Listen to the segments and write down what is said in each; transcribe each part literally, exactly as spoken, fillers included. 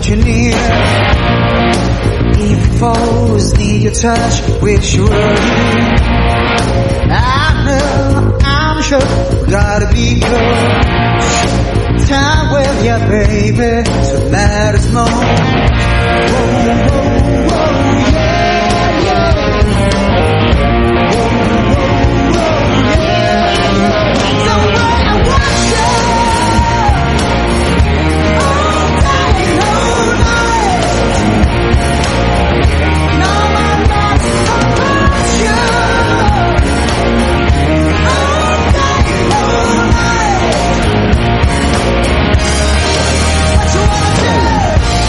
want you near. Even foes need your touch, wish you were here. I know, I'm sure, we gotta be close. Time with you, baby, so it matters more. Whoa, whoa, whoa, yeah, yeah. Whoa, whoa, whoa, yeah. So I want you all day, all night. No, my love, I want you all day, all night. What you wanna do?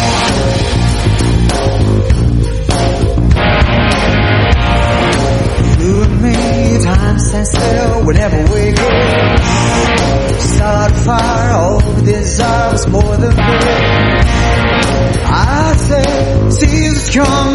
You and me, time stands still whenever we kiss. Start a fire, all the desire was more than this. I say, seasons come